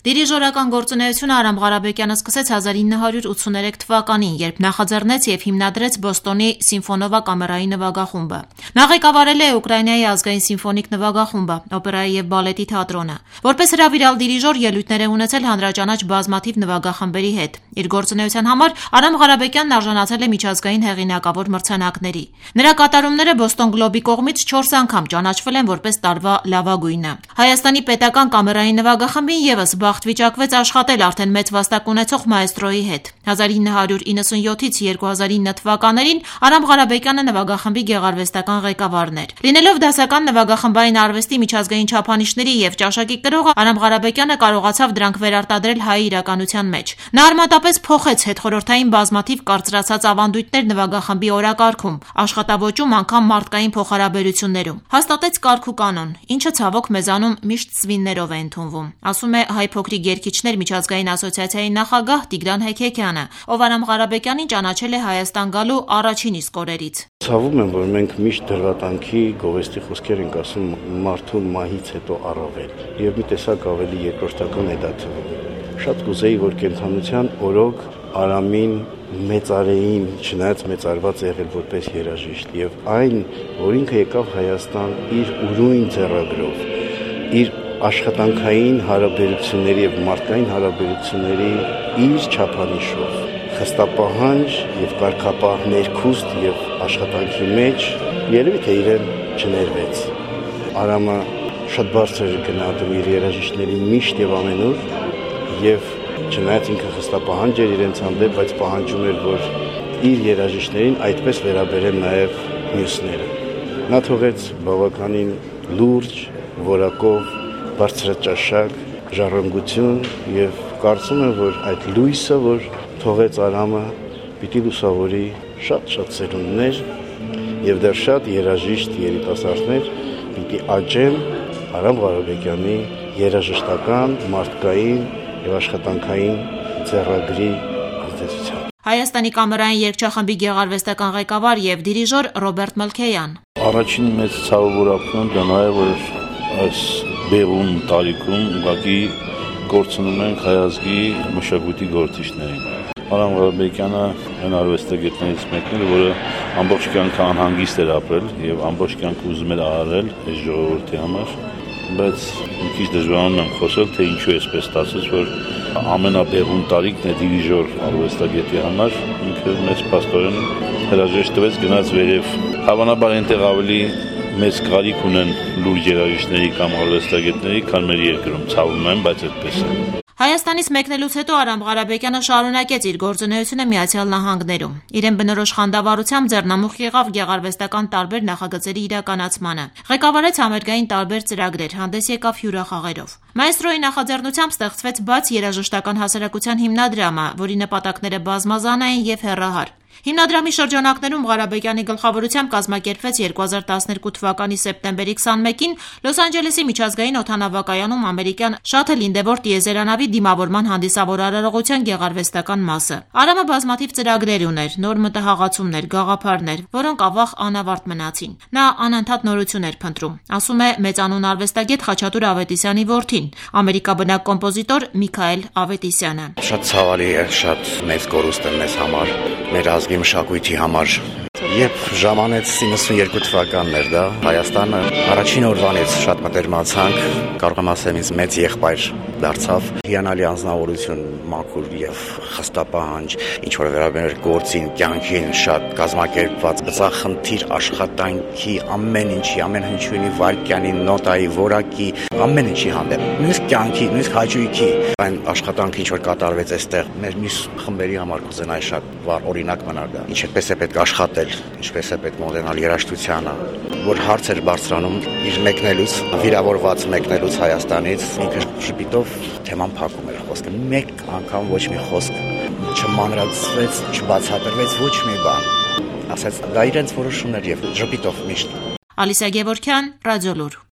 Դիրիժորական գործունեությունը Արամ Ղարաբեկյանը սկսեց 1983 թվականին, երբ նախաձեռնեց եւ հիմնադրեց Բոստոնի Սիմֆոնովա կամերային նվագախումբը։ Նա ղեկավարել է Ուկրաինայի ազգային սիմֆոնիկ նվագախումբը, օպերայի եւ բալետի թատրոնը։ Որպես հրավիրալ դիրիժոր ելույթներ է ունեցել հանրաճանաչ բազմաթիվ նվագախմբերի հետ։ Իր գործունեության համար Արամ Ղարաբեկյանն արժանացել է միջազգային հեղինակավոր մրցանակների։ Նրա կատարումները Բոստոն Գլոբի կողմից 4 անգամ ճանաչվել են որպես տարվա լավագույնը։ Հայաստանի պետական կամերային նվագախմբին եւս բախտ վիճակվեց աշխատել արդեն մեծ վաստակ ունեցող մաեստրոյի հետ։ 1997-ից 2009 թվականներին Արամ Ղարաբեկյանը նվագախմբի գեղարվեստական ղեկավարն էր։ Լինելով դասական նվագախմբային արվեստի միջազգային չափանիշների եւ ճաշակի կրող, Արամ Ղարաբեկյանը կարողացավ դրանք վերարտադրել հայ իրականության մեջ։ Նա արմատապես փոխեց հետխորհրդային բազմաթիվ կարծրացած ավանդույթներ նվագախմբի օրակարգում, աշխատավոճում, անգամ մարդկային փոխհարաբերություններում։ Հաստատեց կարգ ու կանոն, ինչը ցավոք մեզանում միշտ սվիններով է ընդունվում, ասում է Հայ փոքրիկ երգիչներ միջազգային ասոցիացիայի նախագահ Տիգրան Հեքեքյանը, ով Արամ Ղարաբեկյանին ճանաչել է Հայաստան գալու առաջին իսկ օրերից։ Ցավում եմ, որ մենք միշտ դրվատանքի գովեստի խոսքեր ենք ասում մարդու մահից հետո առավել, եւ մի տեսակ ավելի երկրորդական է դա թվում։ Շատ կուզեի, որ կենթանության օրոք Արամին մեծարեին, չնայած մեծարված եղել որպես երաժիշտ, եւ այն, որ ինքը եկավ Հայաստան իր ուրույն ձեռագրով, իր աշխատանքային հարաբերությունների եւ մարդկային հարաբերությունների իր չափանիշով, խստապահանջ եւ կարգապահ ներքուստ եւ աշխատանքի մեջ երևի թե իրեն չներվեց։ Արամը շատ բարձր էր գնահատում իր երաժիշտներին միշտ եւ ամենուր եւ չնայած ինքը խստապահանջ էր իրենց հանդեպ, բայց պահանջում էր, որ իր երաժիշտներին այդպես վերաբերեն նաեւ մյուսները։ Նա թողեց բավականին լուրջ, որակով բարձրաճաշակ, ժառանգություն եւ կարծում եմ, որ այդ լույսը, որ թողեց Արամը, պիտի լուսավորի շատ սերունդներ եւ դեռ շատ երաժիշտ երիտասարդներ պիտի աճեն Արամ Ղարաբեկյանի երաժշտական, մարդկային եւ աշխատանքային ձեռագրի ազդեցությամբ։ Հայաստանի կամերային երգչախմբի գեղարվեստական ղեկավար եւ դիրիժոր Ռոբերտ Մելքեյան։ Առաջին մեծ ցավը որ ապրում դա նաեւ որ այս բեղուն տարիքում ուղղակի գործունում ենք հայազգի մշակույթի գործիչներին։ Արամ Ղարաբեկյանը այն արվեստագետներից մեկն է, որը ամբողջ կյանքը անհանգիստ էր ապրել եւ ամբողջ կյանքը ուզում էր արարել այս ժողովրդի համար, բայց մի քիչ դժվարանում եմ խոսել, թե ինչու է այսպես ստացած, որ ամենաբեղուն տարիքն է դիրիժոր արվեստագետի համար, ինքը մեծ փաստորեն հրաժեշտ տվեց գնաց վերև։ Հավանաբար այնտեղ ավելի մեծ կարիք ունեն լուրջ երաժիշտների կամ արվեստագետների, քան մեր երկրում, ցավում եմ, բայց այդպես է։ Հայաստանից մեկնելուց հետո Արամ Ղարաբեկյանը շարունակեց իր գործունեությունը Միացյալ Նահանգներում։ Իրեն բնորոշ խանդավառությամբ ձեռնամուխ եղավ գեղարվեստական տարբեր նախագծերի իրականացմանը։ Ղեկավարեց համերգային տարբեր ծրագրեր, հանդես եկավ հյուրախաղերով։ Մաեստրոյի նախաձեռնությամբ ստեղծվեց բաց երաժշտական հասարակության հիմնադրամը, որի նպատակները բազմազան էին եւ հեռահար։ Հիմնադրամի շրջանակներում Ղարաբեկյանի գլխավորությամբ կազմակերպվեց 2012 թվականի սեպտեմբերի 21-ին Լոս Անջելեսի միջազգային օդանավակայանում ամերիկյան Շաթլ Ինդևոր տիեզերանավի դիմավորման հանդիսավոր արարողության գեղարվեստական մասը։ Արամը բազմաթիվ ծրագրեր ուներ, նոր մտահաղացումներ, գաղափարներ, որոնք ավաղ անավարտ մնացին։ Նա անընդհատ նորություն էր փնտրում, ասում է մեծանուն արվեստագետ Խաչատուր Ավետիսյանի որդին, ամերիկաբնակ կոմպոզիտոր Միքայել Ավետիսյանը։ Շատ ցավալի է, շատ մեծ կորուստ է մեզ համար, մեր ազգի մշակույթի համար։ Երբ ժամանեց 92 թվականն էր դա, Հայաստանը առաջին օրվանից շատ մտերմացանք, կարող եմ ասեմ ինձ մեծ եղբայր դարձավ, հիանալի անձնավորություն, մաքուր եւ խստապահանջ, ինչ որ վերաբերում էր գործին, կյանքին, շատ կազմակերպված, բծախնդիր աշխատանքի, ամեն ինչի, ամեն հնչյունի, վարքյանի, նոտայի, որակի, ամեն ինչի հանդեպ, նույնիսկ կյանքի, նույնիսկ հաճույքի, այն աշխատանքը ինչ որ կատարվեց այստեղ, մեր մյուս խմբերի համար կուզենայի շատ վառ օրինակ մնար դա, ինչպես է պետք աշխատել, ինչպես է պետք մոտենալ երաժշտությանը, որ հարց էր բարձրանում իր մեկնելուց, վիրավորված մեկնելուց Հայաստանից, ինքը շփիտով թեման փակում էր խոսքը, մեկ անգամ ոչ մի խոսք չմանրացվեց, չբացատրվեց ոչ մի բան, ասաց դա իրենց որոշումն էր եւ շփիտով միշտ։ Ալիսա Գևորգյան, Ռադիոլուր։